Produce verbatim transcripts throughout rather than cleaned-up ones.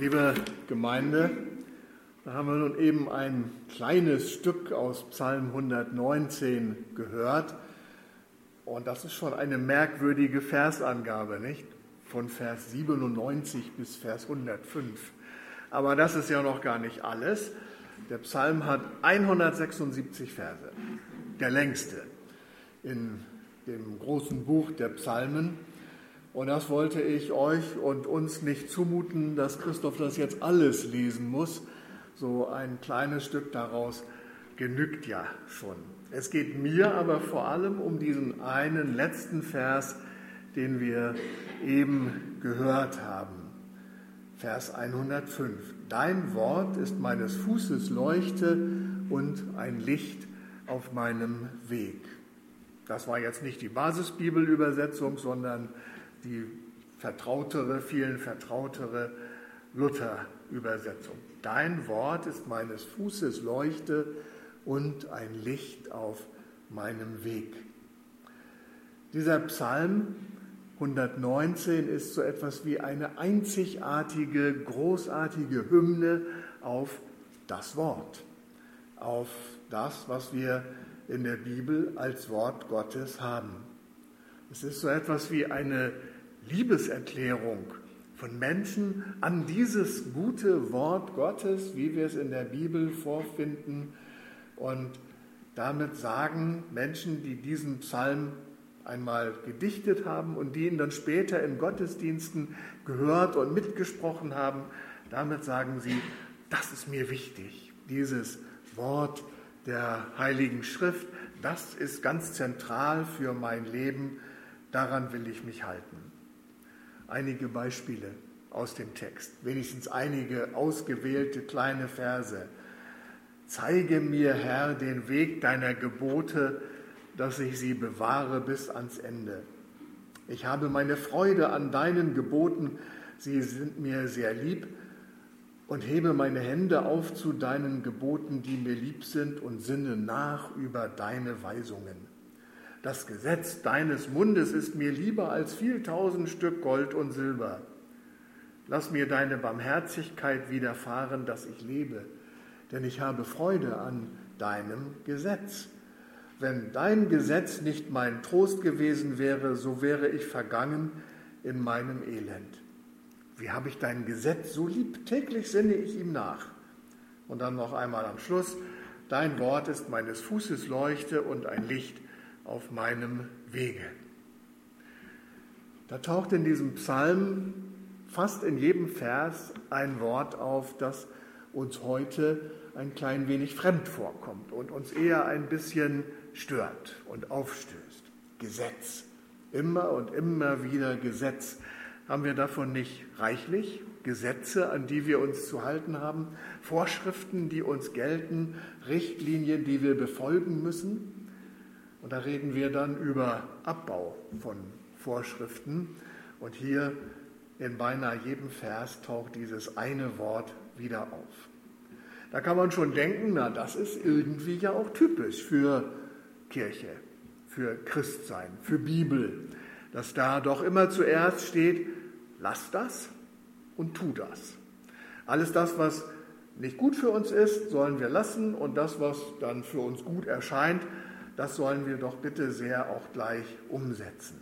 Liebe Gemeinde, da haben wir nun eben ein kleines Stück aus Psalm hundertneunzehn gehört. Und das ist schon eine merkwürdige Versangabe, nicht? Von Vers siebenundneunzig bis Vers hundertfünf. Aber das ist ja noch gar nicht alles. Der Psalm hat hundertsechsundsiebzig Verse, der längste in dem großen Buch der Psalmen. Und das wollte ich euch und uns nicht zumuten, dass Christoph das jetzt alles lesen muss. So ein kleines Stück daraus genügt ja schon. Es geht mir aber vor allem um diesen einen letzten Vers, den wir eben gehört haben. Vers hundertfünf. Dein Wort ist meines Fußes Leuchte und ein Licht auf meinem Weg. Das war jetzt nicht die Basisbibelübersetzung, sondern die vertrautere, vielen vertrautere Luther-Übersetzung. Dein Wort ist meines Fußes Leuchte und ein Licht auf meinem Weg. Dieser Psalm hundertneunzehn ist so etwas wie eine einzigartige, großartige Hymne auf das Wort, auf das, was wir in der Bibel als Wort Gottes haben. Es ist so etwas wie eine Liebeserklärung von Menschen an dieses gute Wort Gottes, wie wir es in der Bibel vorfinden. Und damit sagen Menschen, die diesen Psalm einmal gedichtet haben und die ihn dann später in Gottesdiensten gehört und mitgesprochen haben, damit sagen sie, das ist mir wichtig, dieses Wort der Heiligen Schrift, das ist ganz zentral für mein Leben, daran will ich mich halten. Einige Beispiele aus dem Text, wenigstens einige ausgewählte kleine Verse. Zeige mir, Herr, den Weg deiner Gebote, dass ich sie bewahre bis ans Ende. Ich habe meine Freude an deinen Geboten, sie sind mir sehr lieb, und hebe meine Hände auf zu deinen Geboten, die mir lieb sind, und sinne nach über deine Weisungen. Das Gesetz deines Mundes ist mir lieber als viel tausend Stück Gold und Silber. Lass mir deine Barmherzigkeit widerfahren, dass ich lebe, denn ich habe Freude an deinem Gesetz. Wenn dein Gesetz nicht mein Trost gewesen wäre, so wäre ich vergangen in meinem Elend. Wie habe ich dein Gesetz so lieb? Täglich sinne ich ihm nach. Und dann noch einmal am Schluss, dein Wort ist meines Fußes Leuchte und ein Licht auf meinem Wege. Da taucht in diesem Psalm fast in jedem Vers ein Wort auf, das uns heute ein klein wenig fremd vorkommt und uns eher ein bisschen stört und aufstößt. Gesetz. Immer und immer wieder Gesetz. Haben wir davon nicht reichlich? Gesetze, an die wir uns zu halten haben, Vorschriften, die uns gelten, Richtlinien, die wir befolgen müssen. Und da reden wir dann über Abbau von Vorschriften. Und hier in beinahe jedem Vers taucht dieses eine Wort wieder auf. Da kann man schon denken, na, das ist irgendwie ja auch typisch für Kirche, für Christsein, für Bibel, dass da doch immer zuerst steht, lass das und tu das. Alles das, was nicht gut für uns ist, sollen wir lassen, und das, was dann für uns gut erscheint, das sollen wir doch bitte sehr auch gleich umsetzen.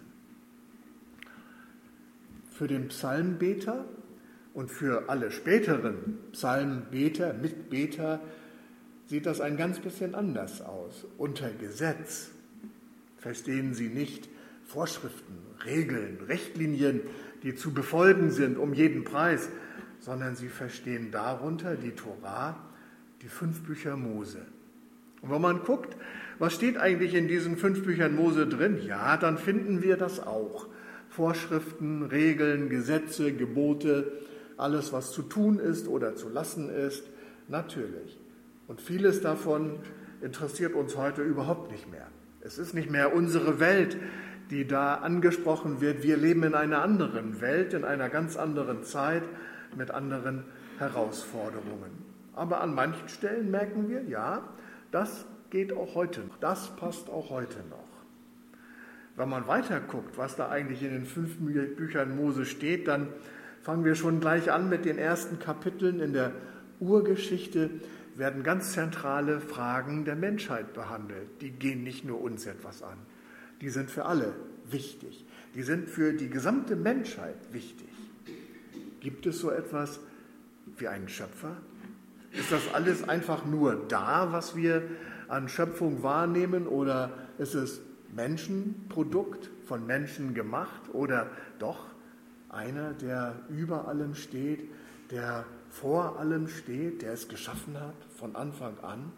Für den Psalmbeter und für alle späteren Psalmbeter, Mitbeter, sieht das ein ganz bisschen anders aus. Unter Gesetz verstehen sie nicht Vorschriften, Regeln, Richtlinien, die zu befolgen sind um jeden Preis, sondern sie verstehen darunter die Tora, die fünf Bücher Mose. Und wenn man guckt, was steht eigentlich in diesen fünf Büchern Mose drin? Ja, dann finden wir das auch. Vorschriften, Regeln, Gesetze, Gebote, alles, was zu tun ist oder zu lassen ist, natürlich. Und vieles davon interessiert uns heute überhaupt nicht mehr. Es ist nicht mehr unsere Welt, die da angesprochen wird. Wir leben in einer anderen Welt, in einer ganz anderen Zeit, mit anderen Herausforderungen. Aber an manchen Stellen merken wir, ja, das geht auch heute noch. Das passt auch heute noch. Wenn man weiter guckt, was da eigentlich in den fünf Büchern Mose steht, dann fangen wir schon gleich an mit den ersten Kapiteln. In der Urgeschichte werden ganz zentrale Fragen der Menschheit behandelt. Die gehen nicht nur uns etwas an, die sind für alle wichtig. Die sind für die gesamte Menschheit wichtig. Gibt es so etwas wie einen Schöpfer? Ist das alles einfach nur da, was wir an Schöpfung wahrnehmen, oder ist es Menschenprodukt, von Menschen gemacht, oder doch einer, der über allem steht, der vor allem steht, der es geschaffen hat von Anfang an?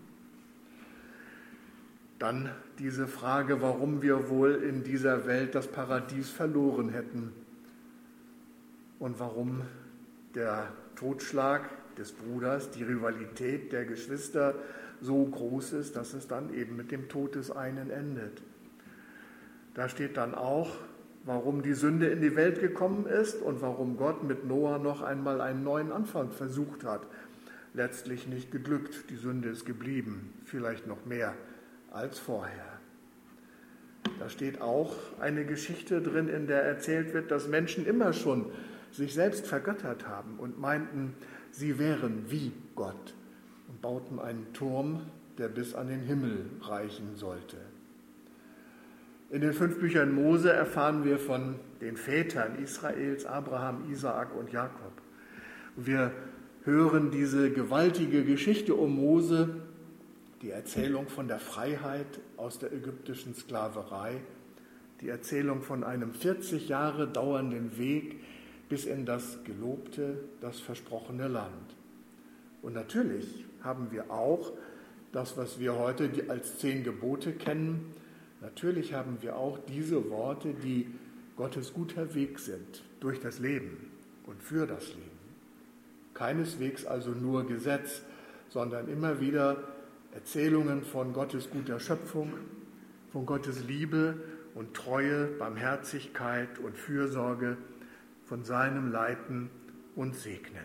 Dann diese Frage, warum wir wohl in dieser Welt das Paradies verloren hätten und warum der Totschlag des Bruders, die Rivalität der Geschwister so groß ist, dass es dann eben mit dem Tod des einen endet. Da steht dann auch, warum die Sünde in die Welt gekommen ist und warum Gott mit Noah noch einmal einen neuen Anfang versucht hat. Letztlich nicht geglückt, die Sünde ist geblieben, vielleicht noch mehr als vorher. Da steht auch eine Geschichte drin, in der erzählt wird, dass Menschen immer schon sich selbst vergöttert haben und meinten, sie wären wie Gott und bauten einen Turm, der bis an den Himmel reichen sollte. In den fünf Büchern Mose erfahren wir von den Vätern Israels, Abraham, Isaak und Jakob. Wir hören diese gewaltige Geschichte um Mose, die Erzählung von der Freiheit aus der ägyptischen Sklaverei, die Erzählung von einem vierzig Jahre dauernden Weg bis in das gelobte, das versprochene Land. Und natürlich haben wir auch das, was wir heute als zehn Gebote kennen. Natürlich haben wir auch diese Worte, die Gottes guter Weg sind, durch das Leben und für das Leben. Keineswegs also nur Gesetz, sondern immer wieder Erzählungen von Gottes guter Schöpfung, von Gottes Liebe und Treue, Barmherzigkeit und Fürsorge, von seinem Leiten und Segnen.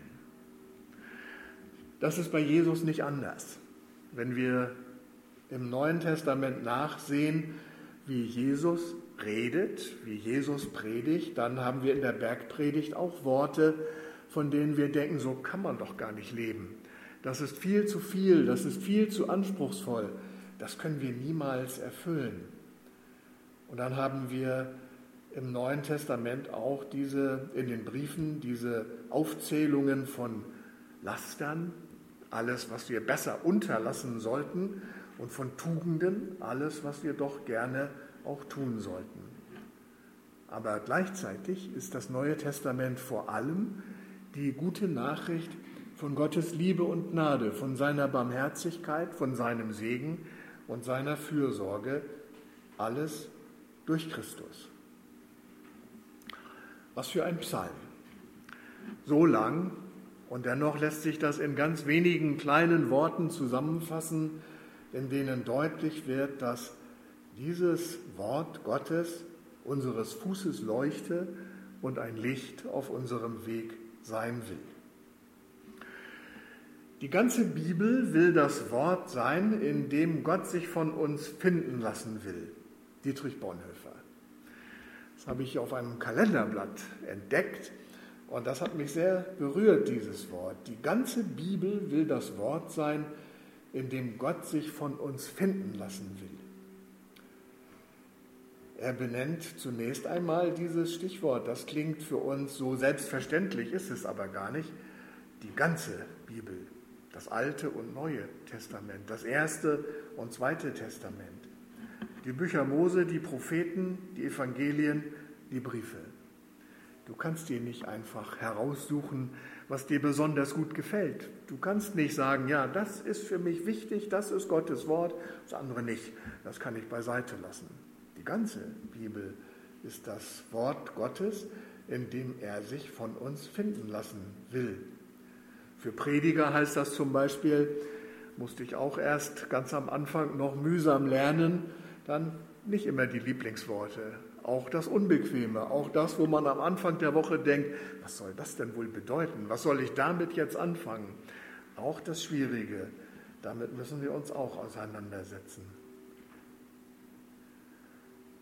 Das ist bei Jesus nicht anders. Wenn wir im Neuen Testament nachsehen, wie Jesus redet, wie Jesus predigt, dann haben wir in der Bergpredigt auch Worte, von denen wir denken, so kann man doch gar nicht leben. Das ist viel zu viel, das ist viel zu anspruchsvoll, das können wir niemals erfüllen. Und dann haben wir im Neuen Testament auch diese, in den Briefen, diese Aufzählungen von Lastern, alles, was wir besser unterlassen sollten, und von Tugenden, alles, was wir doch gerne auch tun sollten. Aber gleichzeitig ist das Neue Testament vor allem die gute Nachricht von Gottes Liebe und Gnade, von seiner Barmherzigkeit, von seinem Segen und seiner Fürsorge, alles durch Christus. Was für ein Psalm. So lang, und dennoch lässt sich das in ganz wenigen kleinen Worten zusammenfassen, in denen deutlich wird, dass dieses Wort Gottes unseres Fußes Leuchte und ein Licht auf unserem Weg sein will. Die ganze Bibel will das Wort sein, in dem Gott sich von uns finden lassen will. Dietrich Bonhoeffer. Das habe ich auf einem Kalenderblatt entdeckt und das hat mich sehr berührt, dieses Wort. Die ganze Bibel will das Wort sein, in dem Gott sich von uns finden lassen will. Er benennt zunächst einmal dieses Stichwort. Das klingt für uns so selbstverständlich, ist es aber gar nicht. Die ganze Bibel, das Alte und Neue Testament, das Erste und Zweite Testament, die Bücher Mose, die Propheten, die Evangelien, die Briefe. Du kannst dir nicht einfach heraussuchen, was dir besonders gut gefällt. Du kannst nicht sagen, ja, das ist für mich wichtig, das ist Gottes Wort, das andere nicht. Das kann ich beiseite lassen. Die ganze Bibel ist das Wort Gottes, in dem er sich von uns finden lassen will. Für Prediger heißt das zum Beispiel, musste ich auch erst ganz am Anfang noch mühsam lernen, dann nicht immer die Lieblingsworte. Auch das Unbequeme, auch das, wo man am Anfang der Woche denkt, was soll das denn wohl bedeuten? Was soll ich damit jetzt anfangen? Auch das Schwierige, damit müssen wir uns auch auseinandersetzen.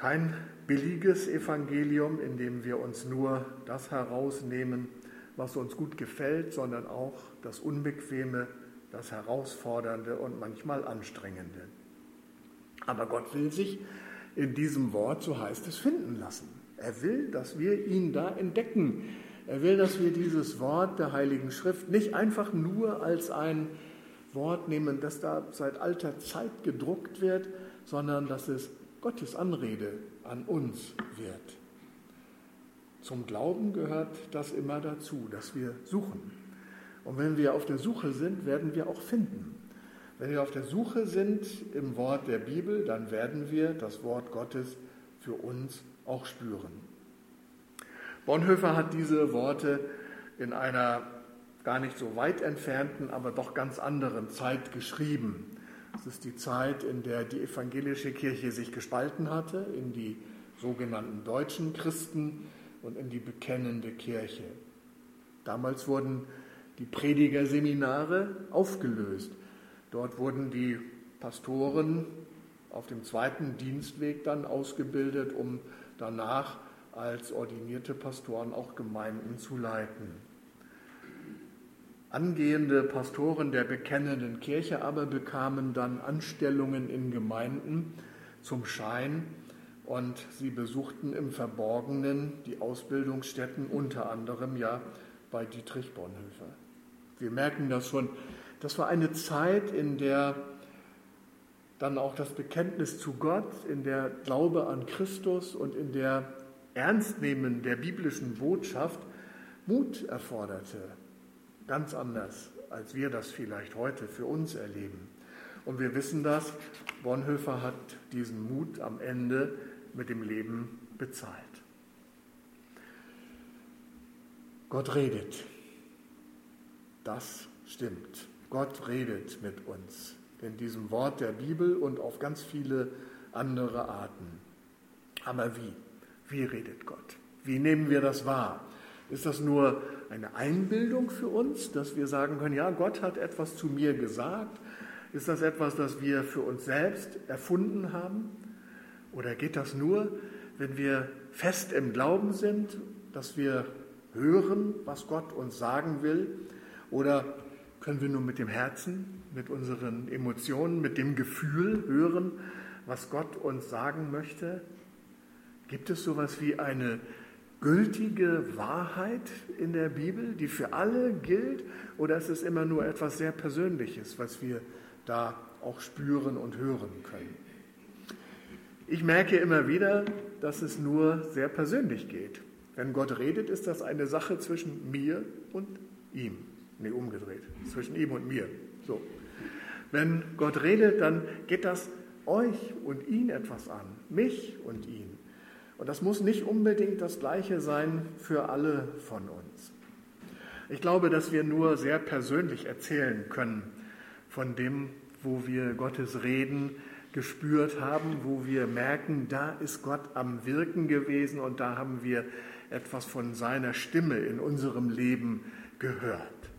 kein billiges Evangelium, in dem wir uns nur das herausnehmen, was uns gut gefällt, sondern auch das Unbequeme, das Herausfordernde und manchmal Anstrengende. Aber Gott will sich in diesem Wort, so heißt es, finden lassen. Er will, dass wir ihn da entdecken. Er will, dass wir dieses Wort der Heiligen Schrift nicht einfach nur als ein Wort nehmen, das da seit alter Zeit gedruckt wird, sondern dass es Gottes Anrede an uns wird. Zum Glauben gehört das immer dazu, dass wir suchen. Und wenn wir auf der Suche sind, werden wir auch finden. Wenn wir auf der Suche sind im Wort der Bibel, dann werden wir das Wort Gottes für uns auch spüren. Bonhoeffer hat diese Worte in einer gar nicht so weit entfernten, aber doch ganz anderen Zeit geschrieben. Es ist die Zeit, in der die evangelische Kirche sich gespalten hatte, in die sogenannten deutschen Christen und in die bekennende Kirche. Damals wurden die Predigerseminare aufgelöst. Dort wurden die Pastoren auf dem zweiten Dienstweg dann ausgebildet, um danach als ordinierte Pastoren auch Gemeinden zu leiten. Angehende Pastoren der bekennenden Kirche aber bekamen dann Anstellungen in Gemeinden zum Schein und sie besuchten im Verborgenen die Ausbildungsstätten, unter anderem ja bei Dietrich Bonhoeffer. Wir merken das schon, das war eine Zeit, in der dann auch das Bekenntnis zu Gott, in der Glaube an Christus und in der Ernstnehmen der biblischen Botschaft Mut erforderte. Ganz anders, als wir das vielleicht heute für uns erleben. Und wir wissen das, Bonhoeffer hat diesen Mut am Ende mit dem Leben bezahlt. Gott redet. Das stimmt. Gott redet mit uns in diesem Wort der Bibel und auf ganz viele andere Arten. Aber wie? Wie redet Gott? Wie nehmen wir das wahr? Ist das nur eine Einbildung für uns, dass wir sagen können, ja, Gott hat etwas zu mir gesagt? Ist das etwas, das wir für uns selbst erfunden haben? Oder geht das nur, wenn wir fest im Glauben sind, dass wir hören, was Gott uns sagen will? Oder können wir nur mit dem Herzen, mit unseren Emotionen, mit dem Gefühl hören, was Gott uns sagen möchte? Gibt es sowas wie eine gültige Wahrheit in der Bibel, die für alle gilt? Oder ist es immer nur etwas sehr Persönliches, was wir da auch spüren und hören können? Ich merke immer wieder, dass es nur sehr persönlich geht. Wenn Gott redet, ist das eine Sache zwischen mir und ihm. Nee, umgedreht. Zwischen ihm und mir. So. Wenn Gott redet, dann geht das euch und ihn etwas an. Mich und ihn. Und das muss nicht unbedingt das Gleiche sein für alle von uns. Ich glaube, dass wir nur sehr persönlich erzählen können von dem, wo wir Gottes Reden gespürt haben, wo wir merken, da ist Gott am Wirken gewesen und da haben wir etwas von seiner Stimme in unserem Leben gehört.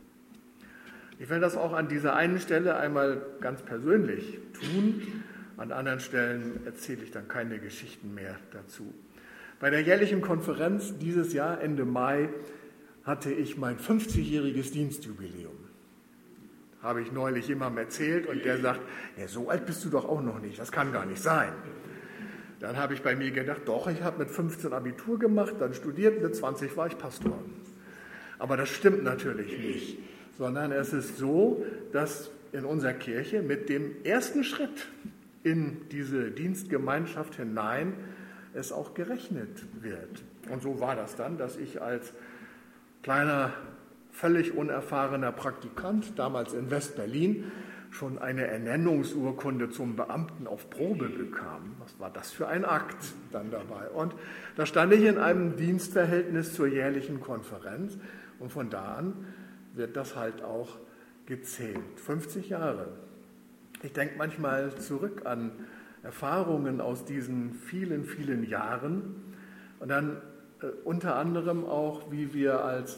Ich will das auch an dieser einen Stelle einmal ganz persönlich tun. An anderen Stellen erzähle ich dann keine Geschichten mehr dazu. Bei der jährlichen Konferenz dieses Jahr, Ende Mai, hatte ich mein fünfzigjähriges Dienstjubiläum. Habe ich neulich jemandem erzählt und der sagt, ja, so alt bist du doch auch noch nicht, das kann gar nicht sein. Dann habe ich bei mir gedacht, doch, ich habe mit fünfzehn Abitur gemacht, dann studiert, mit zwanzig war ich Pastor. Aber das stimmt natürlich nicht, sondern es ist so, dass in unserer Kirche mit dem ersten Schritt in diese Dienstgemeinschaft hinein es auch gerechnet wird. Und so war das dann, dass ich als kleiner, völlig unerfahrener Praktikant, damals in West-Berlin, schon eine Ernennungsurkunde zum Beamten auf Probe bekam. Was war das für ein Akt dann dabei? Und da stand ich in einem Dienstverhältnis zur jährlichen Konferenz und von da an wird das halt auch gezählt. fünfzig Jahre. Ich denke manchmal zurück an Erfahrungen aus diesen vielen, vielen Jahren und dann äh, unter anderem auch, wie wir als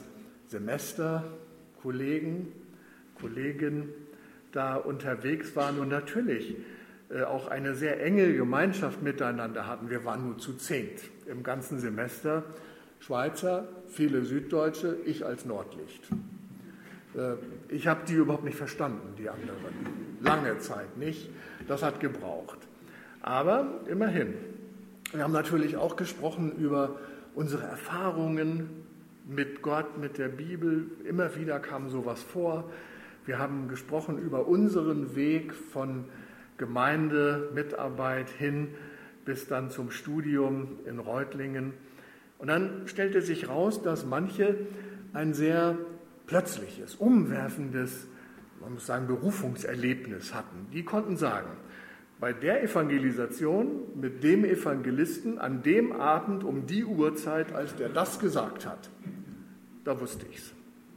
Semesterkollegen, Kolleginnen da unterwegs waren. Und natürlich äh, auch eine sehr enge Gemeinschaft miteinander hatten. Wir waren nur zu zehnt im ganzen Semester. Schweizer, viele Süddeutsche, ich als Nordlicht. Äh, ich habe die überhaupt nicht verstanden, die anderen. Lange Zeit nicht. Das hat gebraucht. Aber immerhin. Wir haben natürlich auch gesprochen über unsere Erfahrungen mit Gott, mit der Bibel. Immer wieder kam sowas vor. Wir haben gesprochen über unseren Weg von Gemeinde, Mitarbeit hin bis dann zum Studium in Reutlingen. Und dann stellte sich raus, dass manche ein sehr plötzliches, umwerfendes, man muss sagen, Berufungserlebnis hatten. Die konnten sagen, bei der Evangelisation mit dem Evangelisten an dem Abend um die Uhrzeit, als der das gesagt hat, da wusste ich's.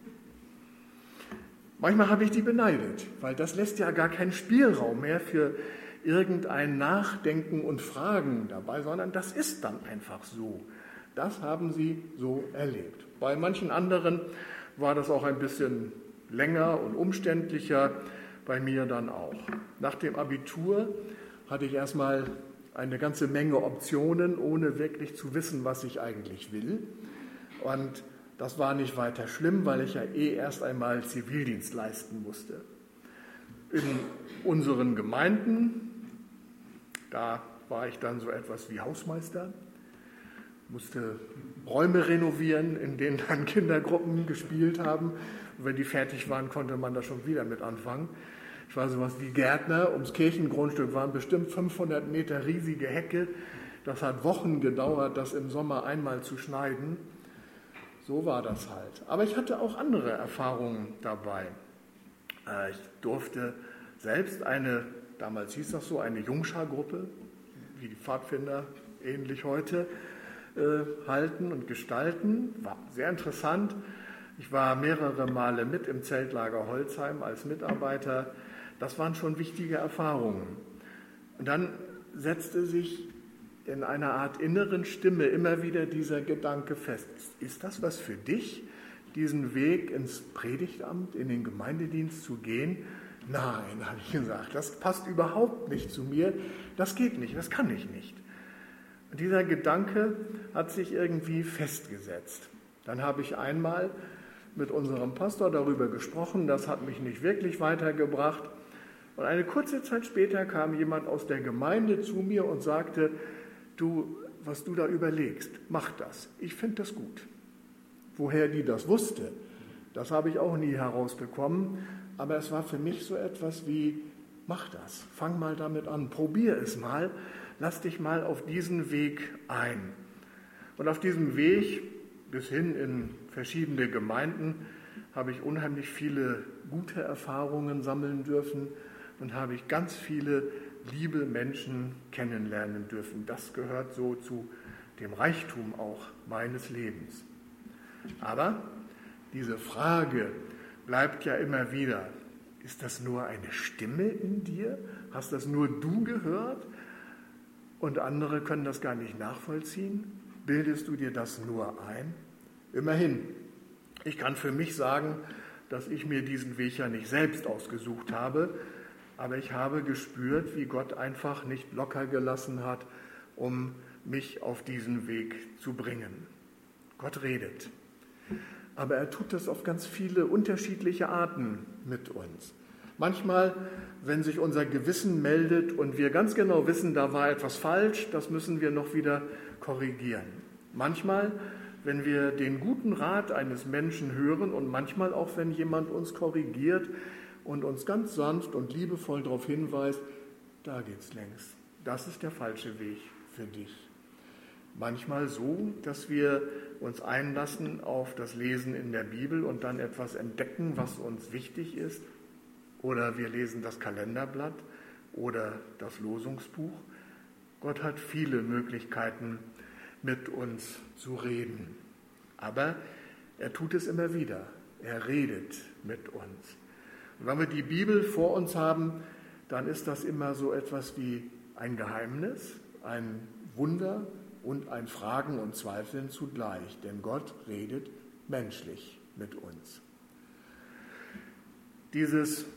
Manchmal habe ich die beneidet, weil das lässt ja gar keinen Spielraum mehr für irgendein Nachdenken und Fragen dabei, sondern das ist dann einfach so. Das haben sie so erlebt. Bei manchen anderen war das auch ein bisschen länger und umständlicher, bei mir dann auch. Nach dem Abitur hatte ich erstmal eine ganze Menge Optionen, ohne wirklich zu wissen, was ich eigentlich will. Und das war nicht weiter schlimm, weil ich ja eh erst einmal Zivildienst leisten musste. In unseren Gemeinden, da war ich dann so etwas wie Hausmeister, musste Räume renovieren, in denen dann Kindergruppen gespielt haben. Und wenn die fertig waren, konnte man da schon wieder mit anfangen. Ich war sowas wie Gärtner. Ums Kirchengrundstück waren bestimmt fünfhundert Meter riesige Hecke. Das hat Wochen gedauert, das im Sommer einmal zu schneiden. So war das halt. Aber ich hatte auch andere Erfahrungen dabei. Ich durfte selbst eine, damals hieß das so, eine Jungschargruppe, wie die Pfadfinder, ähnlich heute, halten und gestalten. War sehr interessant. Ich war mehrere Male mit im Zeltlager Holzheim als Mitarbeiter. Das waren schon wichtige Erfahrungen. Und dann setzte sich in einer Art inneren Stimme immer wieder dieser Gedanke fest. Ist das was für dich, diesen Weg ins Predigtamt, in den Gemeindedienst zu gehen? Nein, habe ich gesagt, das passt überhaupt nicht zu mir. Das geht nicht, das kann ich nicht. Und dieser Gedanke hat sich irgendwie festgesetzt. Dann habe ich einmal mit unserem Pastor darüber gesprochen, das hat mich nicht wirklich weitergebracht. Und eine kurze Zeit später kam jemand aus der Gemeinde zu mir und sagte, du, was du da überlegst, mach das. Ich finde das gut. Woher die das wusste, das habe ich auch nie herausbekommen. Aber es war für mich so etwas wie, mach das, fang mal damit an, probier es mal, lass dich mal auf diesen Weg ein. Und auf diesem Weg bis hin in verschiedene Gemeinden habe ich unheimlich viele gute Erfahrungen sammeln dürfen und habe ich ganz viele liebe Menschen kennenlernen dürfen. Das gehört so zu dem Reichtum auch meines Lebens. Aber diese Frage bleibt ja immer wieder, ist das nur eine Stimme in dir? Hast das nur du gehört? Und andere können das gar nicht nachvollziehen? Bildest du dir das nur ein? Immerhin, ich kann für mich sagen, dass ich mir diesen Weg ja nicht selbst ausgesucht habe, aber ich habe gespürt, wie Gott einfach nicht locker gelassen hat, um mich auf diesen Weg zu bringen. Gott redet, aber er tut das auf ganz viele unterschiedliche Arten mit uns. Manchmal, wenn sich unser Gewissen meldet und wir ganz genau wissen, da war etwas falsch, das müssen wir noch wieder korrigieren. Manchmal, wenn wir den guten Rat eines Menschen hören und manchmal auch, wenn jemand uns korrigiert und uns ganz sanft und liebevoll darauf hinweist, da geht's längs. Das ist der falsche Weg für dich. Manchmal so, dass wir uns einlassen auf das Lesen in der Bibel und dann etwas entdecken, was uns wichtig ist. Oder wir lesen das Kalenderblatt oder das Losungsbuch. Gott hat viele Möglichkeiten, mit uns zu reden. Aber er tut es immer wieder. Er redet mit uns. Und wenn wir die Bibel vor uns haben, dann ist das immer so etwas wie ein Geheimnis, ein Wunder und ein Fragen und Zweifeln zugleich. Denn Gott redet menschlich mit uns. Dieses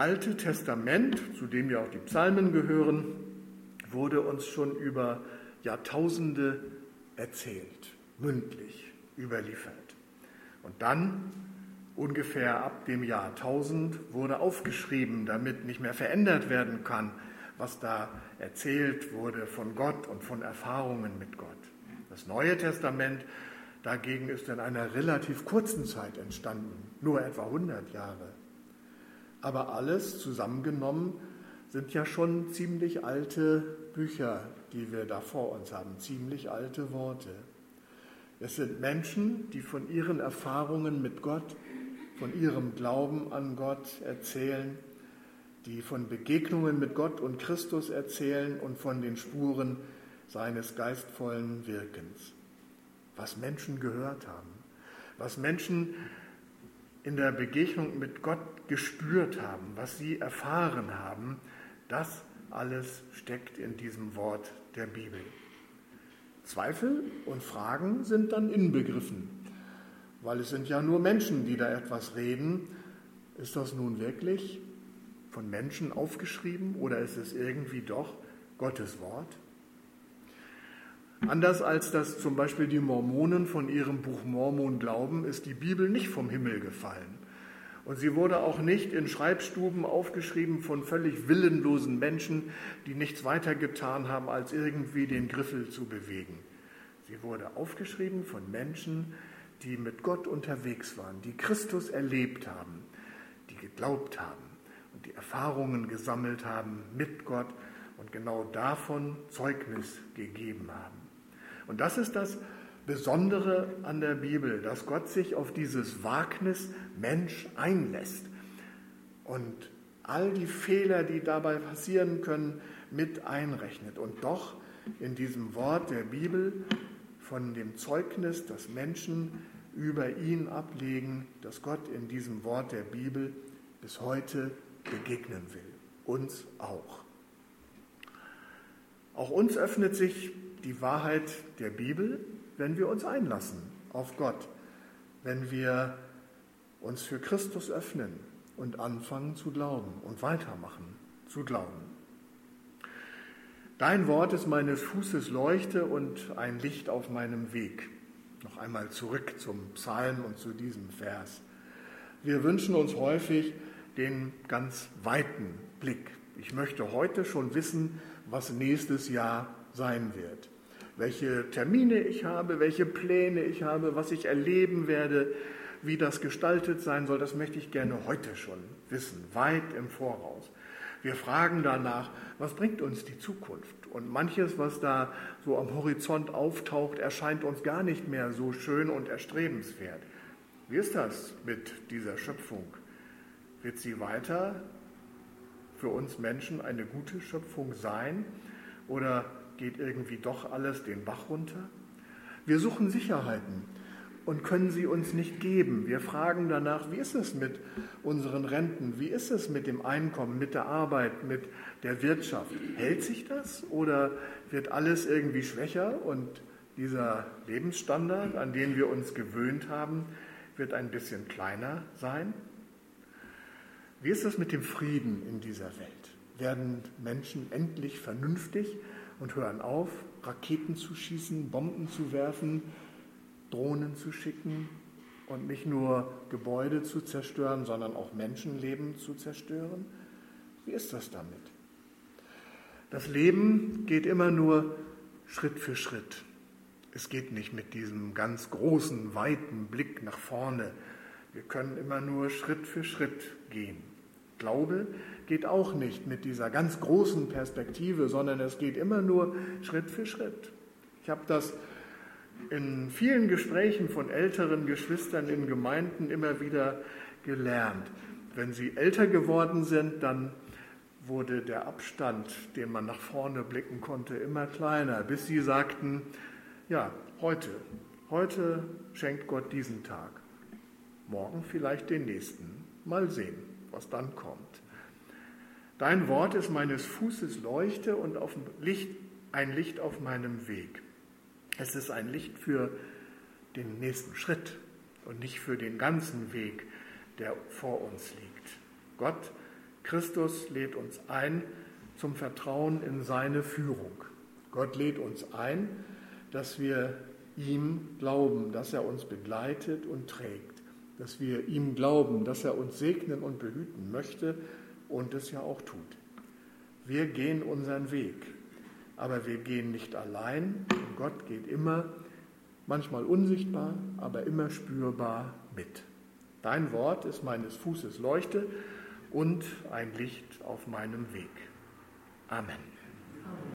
Alte Testament, zu dem ja auch die Psalmen gehören, wurde uns schon über Jahrtausende erzählt, mündlich überliefert. Und dann, ungefähr ab dem Jahrtausend, wurde aufgeschrieben, damit nicht mehr verändert werden kann, was da erzählt wurde von Gott und von Erfahrungen mit Gott. Das Neue Testament dagegen ist in einer relativ kurzen Zeit entstanden, nur etwa hundert Jahre. Aber alles zusammengenommen sind ja schon ziemlich alte Bücher, die wir da vor uns haben, ziemlich alte Worte. Es sind Menschen, die von ihren Erfahrungen mit Gott, von ihrem Glauben an Gott erzählen, die von Begegnungen mit Gott und Christus erzählen und von den Spuren seines geistvollen Wirkens. Was Menschen gehört haben, was Menschen in der Begegnung mit Gott gespürt haben, was sie erfahren haben, das alles steckt in diesem Wort der Bibel. Zweifel und Fragen sind dann inbegriffen, weil es sind ja nur Menschen, die da etwas reden. Ist das nun wirklich von Menschen aufgeschrieben oder ist es irgendwie doch Gottes Wort? Anders als das zum Beispiel die Mormonen von ihrem Buch Mormon glauben, ist die Bibel nicht vom Himmel gefallen. Und sie wurde auch nicht in Schreibstuben aufgeschrieben von völlig willenlosen Menschen, die nichts weiter getan haben, als irgendwie den Griffel zu bewegen. Sie wurde aufgeschrieben von Menschen, die mit Gott unterwegs waren, die Christus erlebt haben, die geglaubt haben und die Erfahrungen gesammelt haben mit Gott und genau davon Zeugnis gegeben haben. Und das ist das Besondere an der Bibel, dass Gott sich auf dieses Wagnis Mensch einlässt und all die Fehler, die dabei passieren können, mit einrechnet und doch in diesem Wort der Bibel von dem Zeugnis, das Menschen über ihn ablegen, dass Gott in diesem Wort der Bibel bis heute begegnen will. Uns auch. Auch uns öffnet sich die Wahrheit der Bibel, wenn wir uns einlassen auf Gott, wenn wir uns für Christus öffnen und anfangen zu glauben und weitermachen zu glauben. Dein Wort ist meines Fußes Leuchte und ein Licht auf meinem Weg. Noch einmal zurück zum Psalm und zu diesem Vers. Wir wünschen uns häufig den ganz weiten Blick. Ich möchte heute schon wissen, was nächstes Jahr sein wird. Welche Termine ich habe, welche Pläne ich habe, was ich erleben werde, wie das gestaltet sein soll, das möchte ich gerne heute schon wissen, weit im Voraus. Wir fragen danach, was bringt uns die Zukunft? Und manches, was da so am Horizont auftaucht, erscheint uns gar nicht mehr so schön und erstrebenswert. Wie ist das mit dieser Schöpfung? Wird sie weiter für uns Menschen eine gute Schöpfung sein? Oder geht irgendwie doch alles den Bach runter? Wir suchen Sicherheiten und können sie uns nicht geben. Wir fragen danach, wie ist es mit unseren Renten? Wie ist es mit dem Einkommen, mit der Arbeit, mit der Wirtschaft? Hält sich das oder wird alles irgendwie schwächer und dieser Lebensstandard, an den wir uns gewöhnt haben, wird ein bisschen kleiner sein? Wie ist es mit dem Frieden in dieser Welt? Werden Menschen endlich vernünftig und hören auf, Raketen zu schießen, Bomben zu werfen, Drohnen zu schicken und nicht nur Gebäude zu zerstören, sondern auch Menschenleben zu zerstören? Wie ist das damit? Das Leben geht immer nur Schritt für Schritt. Es geht nicht mit diesem ganz großen, weiten Blick nach vorne. Wir können immer nur Schritt für Schritt gehen. Glaube geht auch nicht mit dieser ganz großen Perspektive, sondern es geht immer nur Schritt für Schritt. Ich habe das in vielen Gesprächen von älteren Geschwistern in Gemeinden immer wieder gelernt. Wenn sie älter geworden sind, dann wurde der Abstand, den man nach vorne blicken konnte, immer kleiner, bis sie sagten, ja, heute, heute schenkt Gott diesen Tag, morgen vielleicht den nächsten, mal sehen, was dann kommt. Dein Wort ist meines Fußes Leuchte und auf Licht, ein Licht auf meinem Weg. Es ist ein Licht für den nächsten Schritt und nicht für den ganzen Weg, der vor uns liegt. Gott Christus lädt uns ein zum Vertrauen in seine Führung. Gott lädt uns ein, dass wir ihm glauben, dass er uns begleitet und trägt, dass wir ihm glauben, dass er uns segnen und behüten möchte und es ja auch tut. Wir gehen unseren Weg, aber wir gehen nicht allein. Und Gott geht immer, manchmal unsichtbar, aber immer spürbar mit. Dein Wort ist meines Fußes Leuchte und ein Licht auf meinem Weg. Amen.